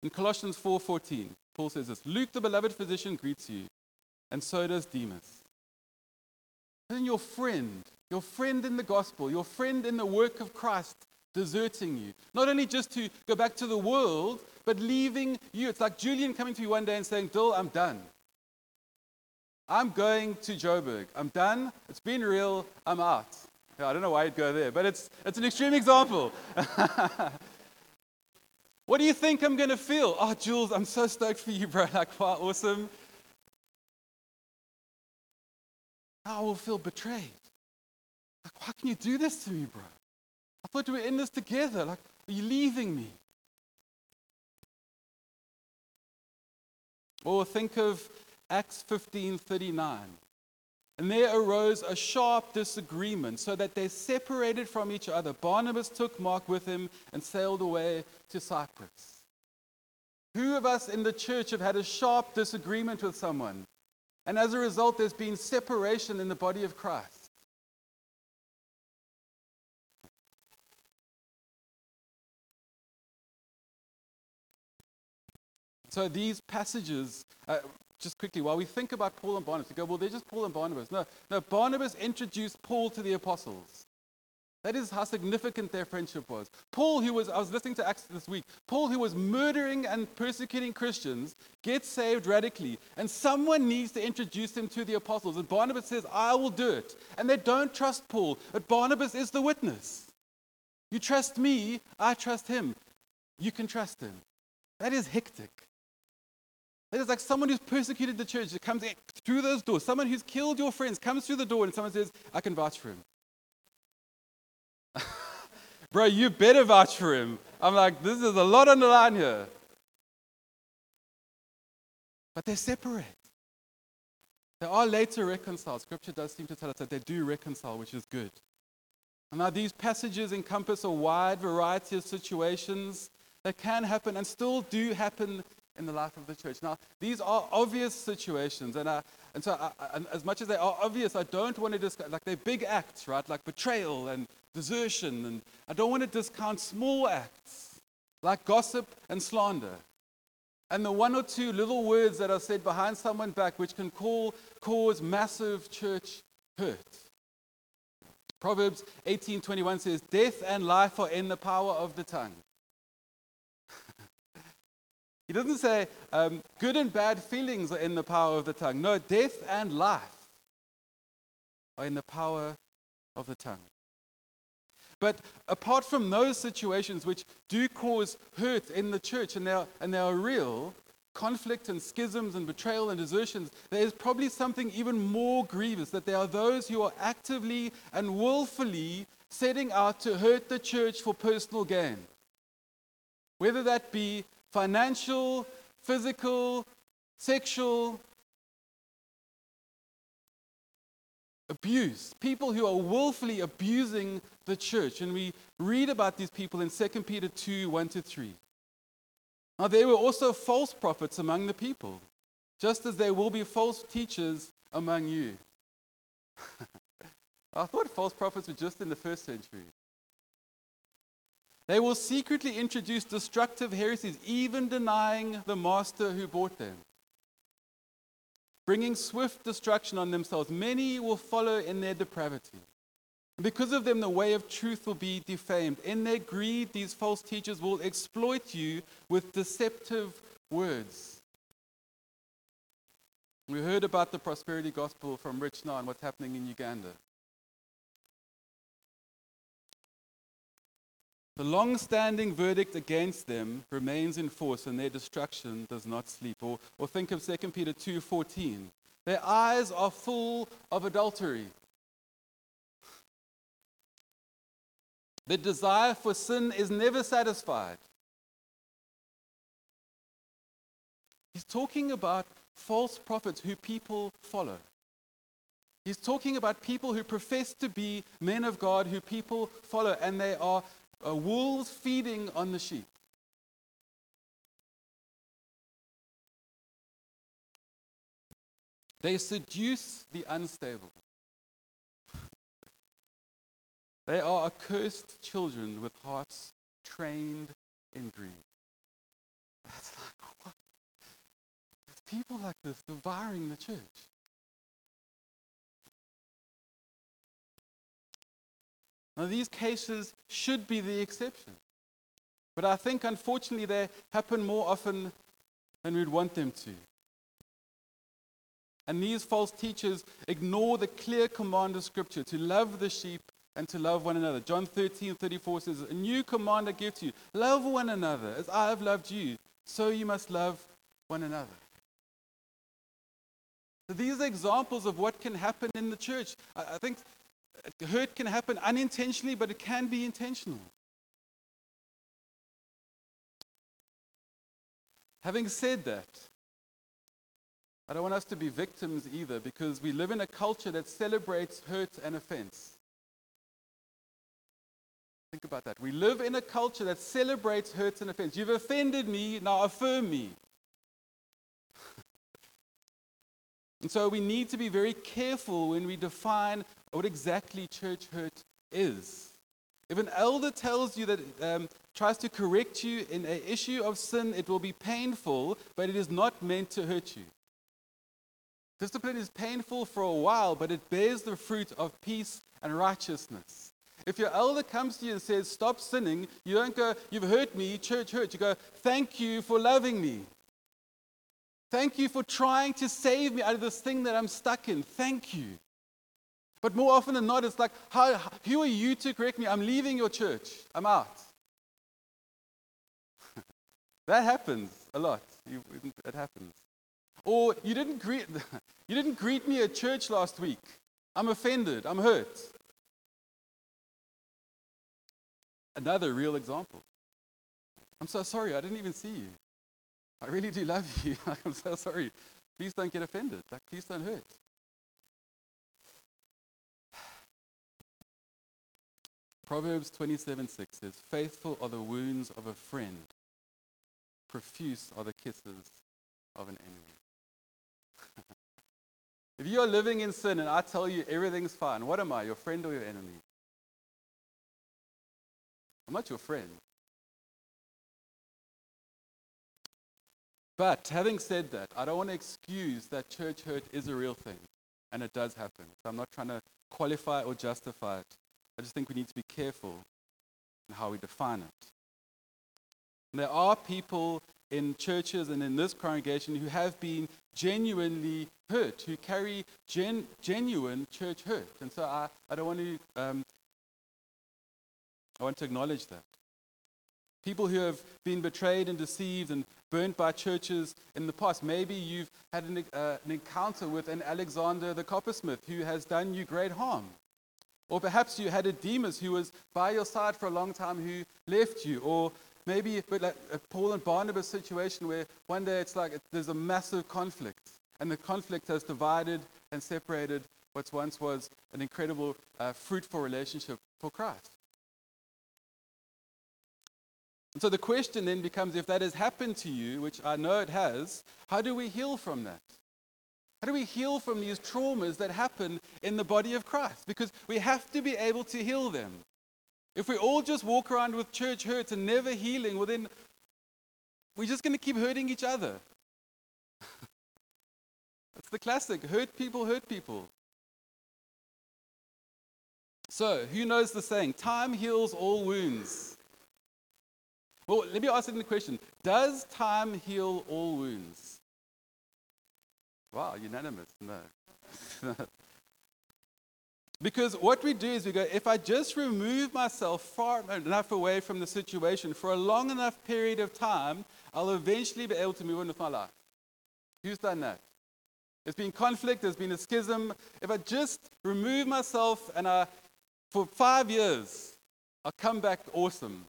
In Colossians 4:14, Paul says this, Luke, the beloved physician, greets you, and so does Demas. And your friend in the gospel, your friend in the work of Christ, deserting you. Not only just to go back to the world, but leaving you. It's like Julian coming to you one day and saying, Dill, I'm done. I'm going to Joburg. I'm done. It's been real. I'm out. Yeah, I don't know why you'd go there, but it's an extreme example. What do you think I'm going to feel? Oh, Jules, I'm so stoked for you, bro. Like, wow, awesome. I will feel betrayed. Like, why can you do this to me, bro? I thought we were in this together. Like, are you leaving me? Or think of Acts 15:39. And there arose a sharp disagreement, so that they separated from each other. Barnabas took Mark with him and sailed away to Cyprus. Who of us in the church have had a sharp disagreement with someone? And as a result, there's been separation in the body of Christ. So these passages, just quickly, while we think about Paul and Barnabas, we go, well, they're just Paul and Barnabas. No, Barnabas introduced Paul to the apostles. That is how significant their friendship was. Paul, I was listening to Acts this week, Paul, who was murdering and persecuting Christians, gets saved radically. And someone needs to introduce him to the apostles. And Barnabas says, I will do it. And they don't trust Paul, but Barnabas is the witness. You trust me, I trust him. You can trust him. That is hectic. It is like someone who's persecuted the church that comes in through those doors. Someone who's killed your friends comes through the door and someone says, I can vouch for him. Bro, you better vouch for him. I'm like, this is a lot on the line here. But they separate. They are later reconciled. Scripture does seem to tell us that they do reconcile, which is good. And now these passages encompass a wide variety of situations that can happen and still do happen in the life of the church. Now, these are obvious situations, and so as much as they are obvious, I don't want to discuss, like they're big acts, right? Like betrayal and desertion, and I don't want to discount small acts, like gossip and slander. And the one or two little words that are said behind someone's back, which can cause massive church hurt. Proverbs 18:21 says, death and life are in the power of the tongue. He doesn't say good and bad feelings are in the power of the tongue. No, death and life are in the power of the tongue. But apart from those situations which do cause hurt in the church, and they are real, conflict and schisms and betrayal and desertions, there is probably something even more grievous, that there are those who are actively and willfully setting out to hurt the church for personal gain. Whether that be financial, physical, sexual abuse. People who are willfully abusing the church. And we read about these people in 2 Peter 2, 1-3. Now there were also false prophets among the people, just as there will be false teachers among you. I thought false prophets were just in the first century. They will secretly introduce destructive heresies, even denying the master who bought them, bringing swift destruction on themselves. Many will follow in their depravity. Because of them, the way of truth will be defamed. In their greed, these false teachers will exploit you with deceptive words. We heard about the prosperity gospel from Rich now and what's happening in Uganda. The long-standing verdict against them remains in force, and their destruction does not sleep. Or think of 2 Peter 2:14. Their eyes are full of adultery. The desire for sin is never satisfied. He's talking about false prophets who people follow. He's talking about people who profess to be men of God, who people follow, and they are wolves feeding on the sheep. They seduce the unstable. They are accursed children with hearts trained in greed. That's people like this devouring the church. Now, these cases should be the exception. But I think, unfortunately, they happen more often than we'd want them to. And these false teachers ignore the clear command of Scripture to love the sheep and to love one another. John 13:34 says, "A new command I give to you, love one another. As I have loved you, so you must love one another." So these are examples of what can happen in the church. I think hurt can happen unintentionally, but it can be intentional. Having said that, I don't want us to be victims either, because we live in a culture that celebrates hurt and offense. Think about that. We live in a culture that celebrates hurt and offense. You've offended me, now affirm me. And so we need to be very careful when we define what exactly church hurt is. If an elder tells you that tries to correct you in an issue of sin, it will be painful, but it is not meant to hurt you. Discipline is painful for a while, but it bears the fruit of peace and righteousness. If your elder comes to you and says, "Stop sinning," you don't go, "You've hurt me, church hurt." You go, "Thank you for loving me. Thank you for trying to save me out of this thing that I'm stuck in. Thank you." But more often than not, it's like, who are you to correct me? I'm leaving your church. I'm out. That happens a lot. It happens. Or you didn't greet me at church last week. I'm offended. I'm hurt. Another real example. "I'm so sorry. I didn't even see you. I really do love you. I'm so sorry. Please don't get offended. Please don't hurt." Proverbs 27:6 says, "Faithful are the wounds of a friend. Profuse are the kisses of an enemy." If you are living in sin and I tell you everything's fine, what am I, your friend or your enemy? I'm not your friend. But having said that, I don't want to excuse that church hurt is a real thing, and it does happen. So I'm not trying to qualify or justify it. I just think we need to be careful in how we define it. And there are people in churches and in this congregation who have been genuinely hurt, who carry genuine church hurt. And so I don't want to, I want to acknowledge that. People who have been betrayed and deceived and burnt by churches in the past. Maybe you've had an encounter with an Alexander the coppersmith who has done you great harm. Or perhaps you had a Demas who was by your side for a long time who left you. Or maybe like a Paul and Barnabas situation where one day it's like there's a massive conflict. And the conflict has divided and separated what once was an incredible, fruitful relationship for Christ. And so the question then becomes, if that has happened to you, which I know it has, how do we heal from that? How do we heal from these traumas that happen in the body of Christ? Because we have to be able to heal them. If we all just walk around with church hurts and never healing, well then we're just going to keep hurting each other. It's the classic, hurt people. So, who knows the saying, time heals all wounds? Well, let me ask it in the question, does time heal all wounds? Wow, unanimous, no. Because what we do is we go, if I just remove myself far enough away from the situation for a long enough period of time, I'll eventually be able to move on with my life. Who's done that? There's been conflict, there's been a schism. If I just remove myself and for 5 years, I'll come back awesome.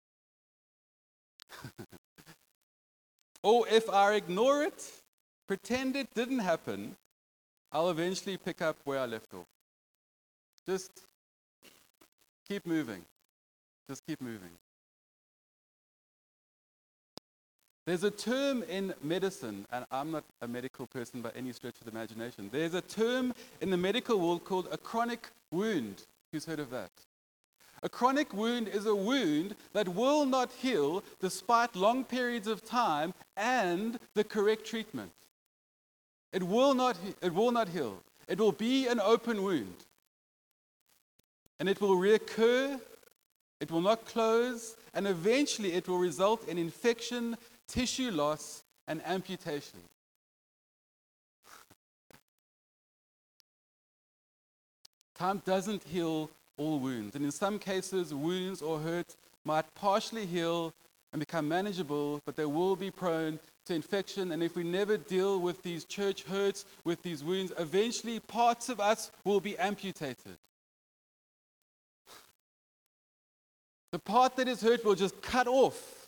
Or if I ignore it, pretend it didn't happen, I'll eventually pick up where I left off. Just keep moving. Just keep moving. There's a term in medicine, and I'm not a medical person by any stretch of the imagination. There's a term in the medical world called a chronic wound. Who's heard of that? A chronic wound is a wound that will not heal despite long periods of time and the correct treatment. It will not heal. It will be an open wound. And it will reoccur, it will not close, and eventually it will result in infection, tissue loss, and amputation. Time doesn't heal all wounds. And in some cases, wounds or hurt might partially heal and become manageable, but they will be prone to infection. And if we never deal with these church hurts, with these wounds, eventually parts of us will be amputated. The part that is hurt will just cut off.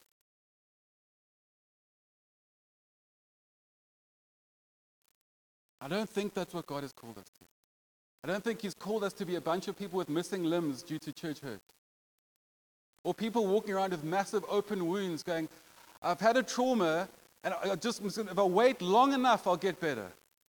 I don't think that's what God has called us to. I don't think He's called us to be a bunch of people with missing limbs due to church hurt. Or people walking around with massive open wounds going, I've had a trauma, and if I wait long enough, I'll get better.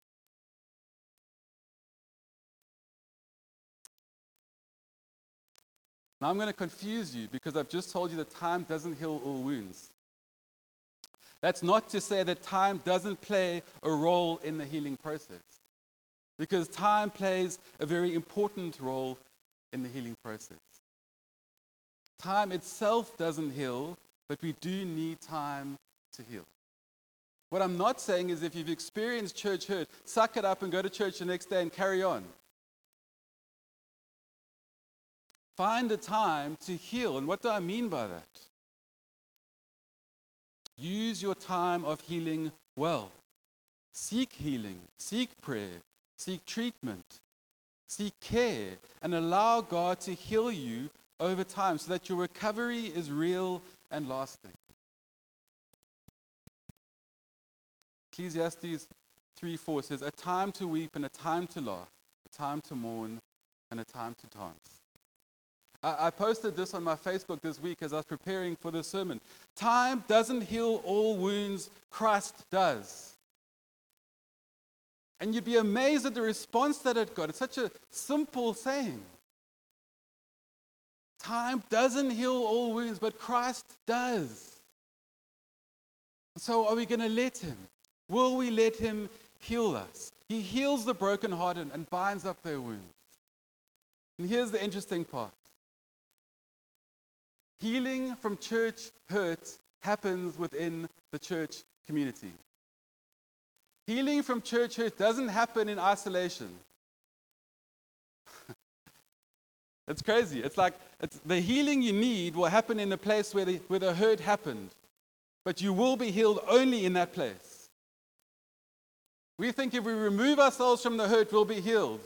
Now I'm going to confuse you because I've just told you that time doesn't heal all wounds. That's not to say that time doesn't play a role in the healing process. Because time plays a very important role in the healing process. Time itself doesn't heal, but we do need time to heal. What I'm not saying is if you've experienced church hurt, suck it up and go to church the next day and carry on. Find a time to heal. And what do I mean by that? Use your time of healing well. Seek healing, seek prayer, seek treatment, seek care, and allow God to heal you over time so that your recovery is real and lasting. Ecclesiastes 3:4 says, a time to weep and a time to laugh, a time to mourn and a time to dance. I posted this on my Facebook this week as I was preparing for this sermon. Time doesn't heal all wounds, Christ does. And you'd be amazed at the response that it got. It's such a simple saying. Time doesn't heal all wounds, but Christ does. So are we going to let Him? Will we let Him heal us? He heals the brokenhearted and binds up their wounds. And here's the interesting part. Healing from church hurt happens within the church community. Healing from church hurt doesn't happen in isolation. It's crazy. It's like the healing you need will happen in a place where the hurt happened. But you will be healed only in that place. We think if we remove ourselves from the hurt, we'll be healed.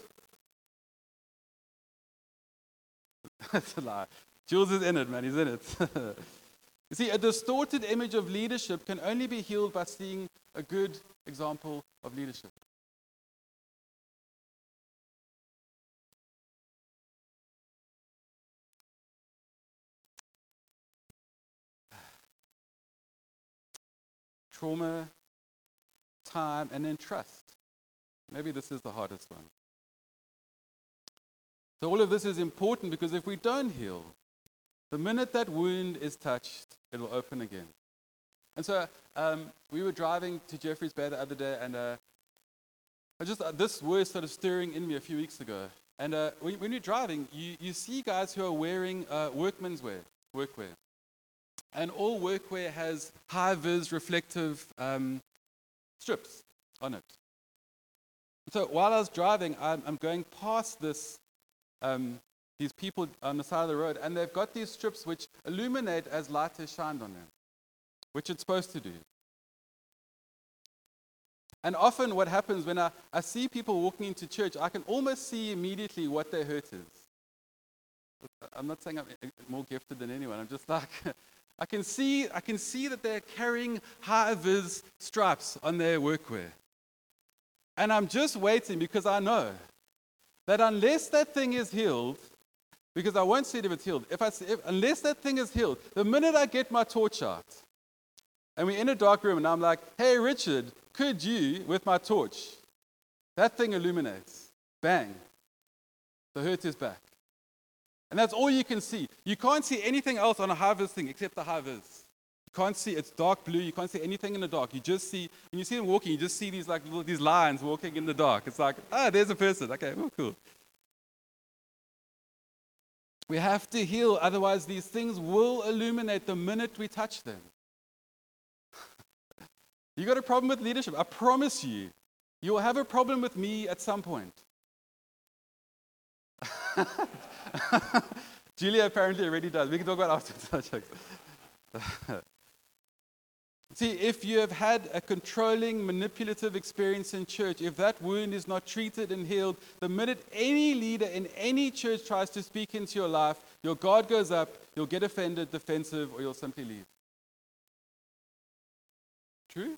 That's a lie. Jules is in it, man. He's in it. You see, a distorted image of leadership can only be healed by seeing a good example of leadership. Trauma, time, and then trust. Maybe this is the hardest one. So all of this is important because if we don't heal, the minute that wound is touched, it will open again. And so we were driving to Jeffreys Bay the other day, and this word started stirring in me a few weeks ago. And when you're driving, you see guys who are wearing workman's wear, workwear. And all workwear has high-vis reflective strips on it. So while I was driving, I'm going past these people on the side of the road, and they've got these strips which illuminate as light is shined on them, which it's supposed to do. And often what happens when I see people walking into church, I can almost see immediately what their hurt is. I'm not saying I'm more gifted than anyone. I'm just like, I can see that they're carrying high-vis stripes on their workwear. And I'm just waiting because I know that unless that thing is healed, because I won't see it if it's healed. Unless that thing is healed, the minute I get my torch out, and we're in a dark room, and I'm like, hey, Richard, could you, with my torch, that thing illuminates. Bang. The hurt is back. And that's all you can see. You can't see anything else on a high-vis thing except the high-vis. Can't see, it's dark blue, you can't see anything in the dark. You just see, when you see them walking, you just see these like these lines walking in the dark. It's like, there's a person. Okay, oh, cool. We have to heal, otherwise these things will illuminate the minute we touch them. You got a problem with leadership? I promise you, you will have a problem with me at some point. Julia apparently already does. We can talk about after. See, if you have had a controlling, manipulative experience in church, if that wound is not treated and healed, the minute any leader in any church tries to speak into your life, your guard goes up, you'll get offended, defensive, or you'll simply leave. True?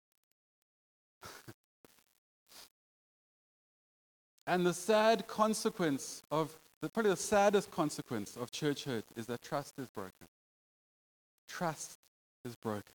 And the sad consequence probably the saddest consequence of church hurt is that trust is broken. Trust is broken.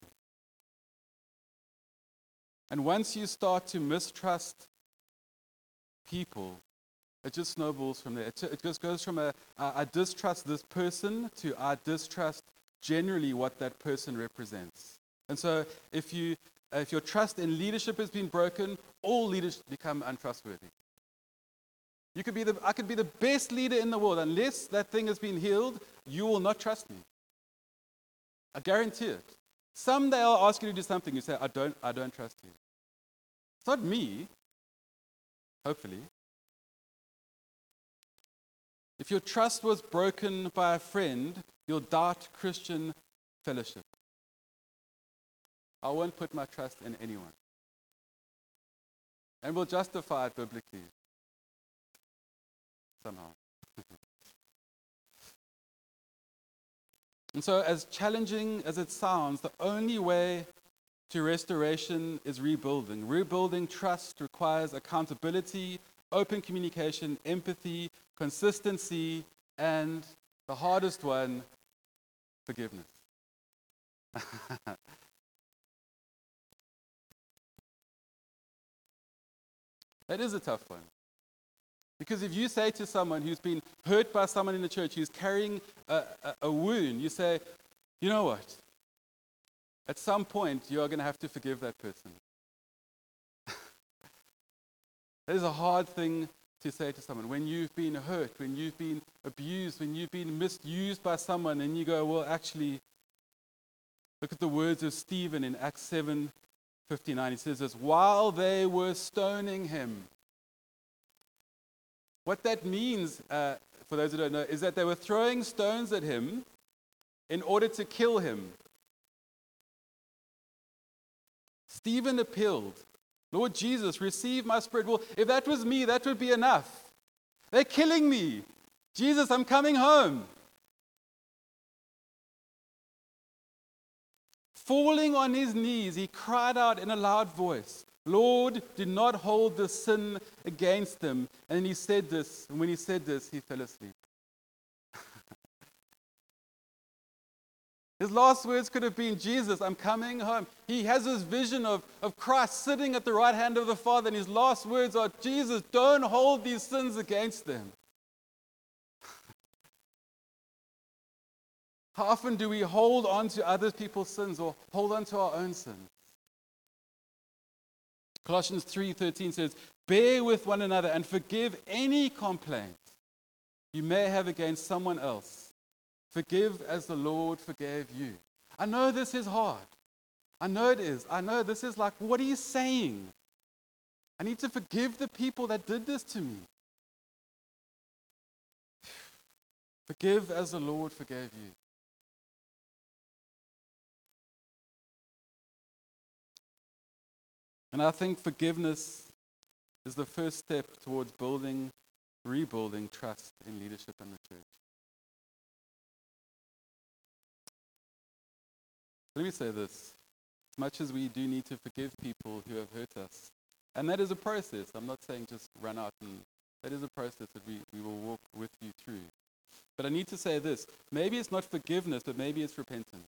And once you start to mistrust people, it just snowballs from there. It just goes from I distrust this person to I distrust generally what that person represents. And so if your trust in leadership has been broken, all leaders become untrustworthy. I could be the best leader in the world. Unless that thing has been healed, you will not trust me. I guarantee it. Someday I'll ask you to do something. You say, I don't trust you. It's not me, hopefully. If your trust was broken by a friend, you'll doubt Christian fellowship. I won't put my trust in anyone. And we'll justify it biblically. Somehow. And so, as challenging as it sounds, the only way to restoration is rebuilding. Rebuilding trust requires accountability, open communication, empathy, consistency, and the hardest one, forgiveness. That is a tough one. Because if you say to someone who's been hurt by someone in the church, who's carrying a wound, you say, you know what? At some point, you are going to have to forgive that person. That is a hard thing to say to someone. When you've been hurt, when you've been abused, when you've been misused by someone, and you go, well, actually, look at the words of Stephen in Acts 7:59. He says this, while they were stoning him. What that means, for those who don't know, is that they were throwing stones at him in order to kill him. Stephen appealed, Lord Jesus, receive my spirit. Well, if that was me, that would be enough. They're killing me. Jesus, I'm coming home. Falling on his knees, he cried out in a loud voice, Lord, do not hold this sin against them. And he said this, and when he said this, he fell asleep. His last words could have been, Jesus, I'm coming home. He has this vision of Christ sitting at the right hand of the Father, and his last words are, Jesus, don't hold these sins against them. How often do we hold on to other people's sins or hold on to our own sins? Colossians 3:13 says, bear with one another and forgive any complaint you may have against someone else. Forgive as the Lord forgave you. I know this is hard. I know it is. I know this is like, what are you saying? I need to forgive the people that did this to me. Forgive as the Lord forgave you. And I think forgiveness is the first step towards rebuilding trust in leadership in the church. Let me say this. As much as we do need to forgive people who have hurt us, and that is a process. I'm not saying just run out, and that is a process that we will walk with you through. But I need to say this. Maybe it's not forgiveness, but maybe it's repentance.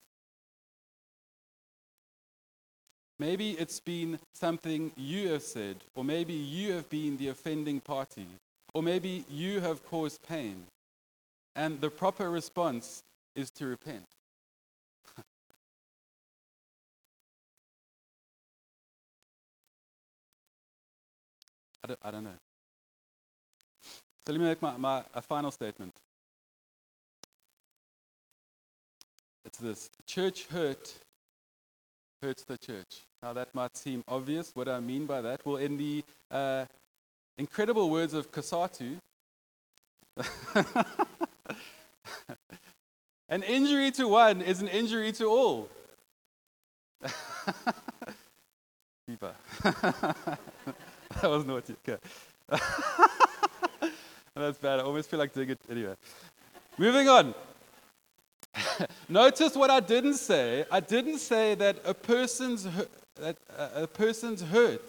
Maybe it's been something you have said, or maybe you have been the offending party, or maybe you have caused pain. And the proper response is to repent. I don't know. So let me make a final statement. It's this. Church hurts the church. Now that might seem obvious. What do I mean by that? Well, in the incredible words of Kasatu, an injury to one is an injury to all. Keeper. That was naughty. Okay. That's bad. I almost feel like doing it anyway. Moving on. Notice what I didn't say. I didn't say that a person's hurt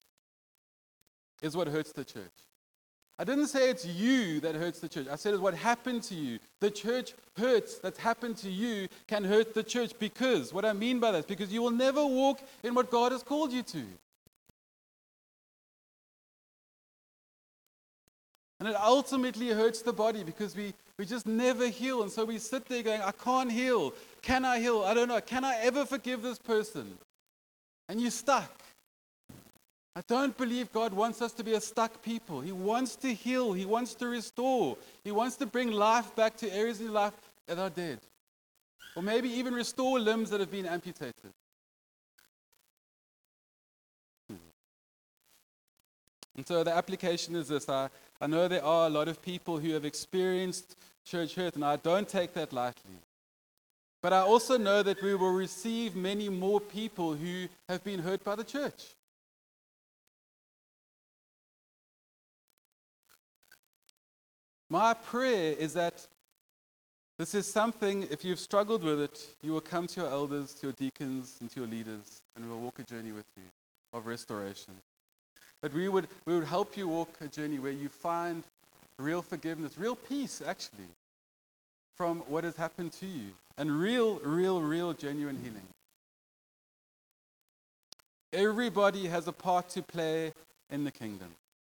is what hurts the church. I didn't say it's you that hurts the church. I said it's what happened to you. The church hurts that's happened to you can hurt the church because, what I mean by that is because you will never walk in what God has called you to. And it ultimately hurts the body because we just never heal. And so we sit there going, I can't heal. Can I heal? I don't know. Can I ever forgive this person? And you're stuck. I don't believe God wants us to be a stuck people. He wants to heal. He wants to restore. He wants to bring life back to areas in life that are dead. Or maybe even restore limbs that have been amputated. And so the application is this. I know there are a lot of people who have experienced church hurt, and I don't take that lightly. But I also know that we will receive many more people who have been hurt by the church. My prayer is that this is something, if you've struggled with it, you will come to your elders, to your deacons, and to your leaders, and we'll walk a journey with you of restoration. That we would help you walk a journey where you find real forgiveness, real peace, actually, from what has happened to you, and real, genuine healing. Everybody has a part to play in the kingdom.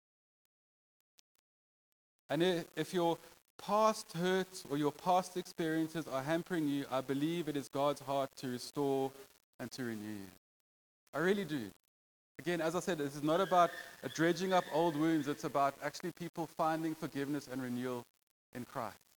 And if your past hurts or your past experiences are hampering you, I believe it is God's heart to restore and to renew you. I really do. Again, as I said, this is not about dredging up old wounds. It's about actually people finding forgiveness and renewal in Christ.